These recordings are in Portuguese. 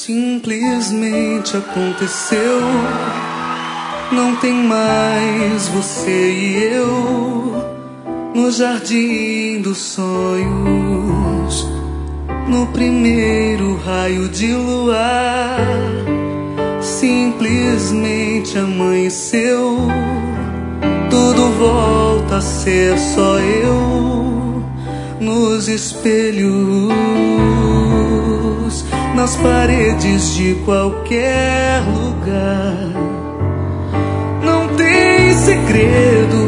Simplesmente aconteceu. Não tem mais você e eu no jardim dos sonhos, no primeiro raio de luar. Simplesmente amanheceu, tudo volta a ser só eu nos espelhos, nas paredes de qualquer lugar. Não tem segredo,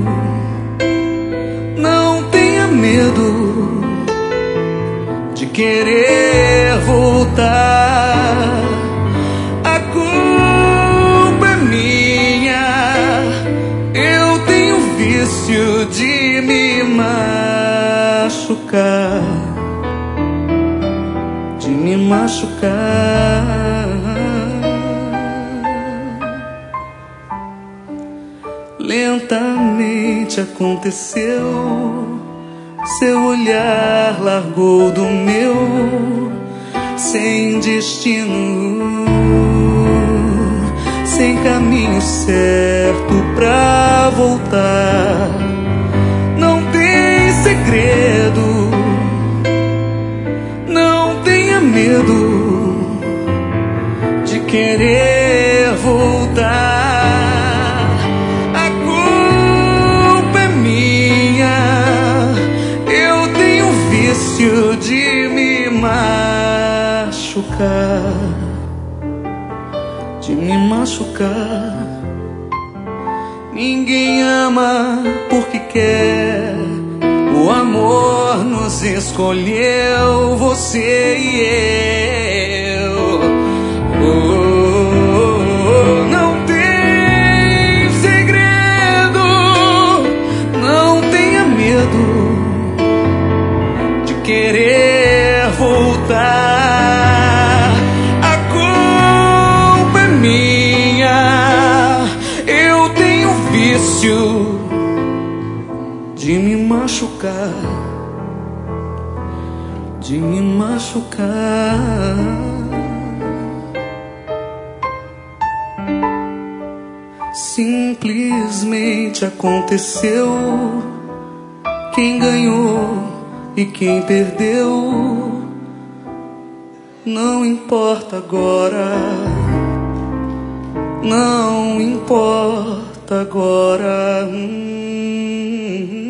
não tenha medo de querer voltar. A culpa é minha, eu tenho vício de me machucar, de me machucar. Lentamente aconteceu, seu olhar largou do meu, sem destino, sem caminho certo pra voltar. Não tem segredo, não tenha medo de querer voltar. A culpa é minha, eu tenho vício de me machucar, de me machucar. Ninguém ama porque quer, o amor nos escolheu, você e eu. Não tem segredo, não tenha medo de querer voltar. A culpa é minha, eu tenho vício de me machucar, de me machucar. Simplesmente aconteceu. Quem ganhou e quem perdeu não importa agora, não importa agora.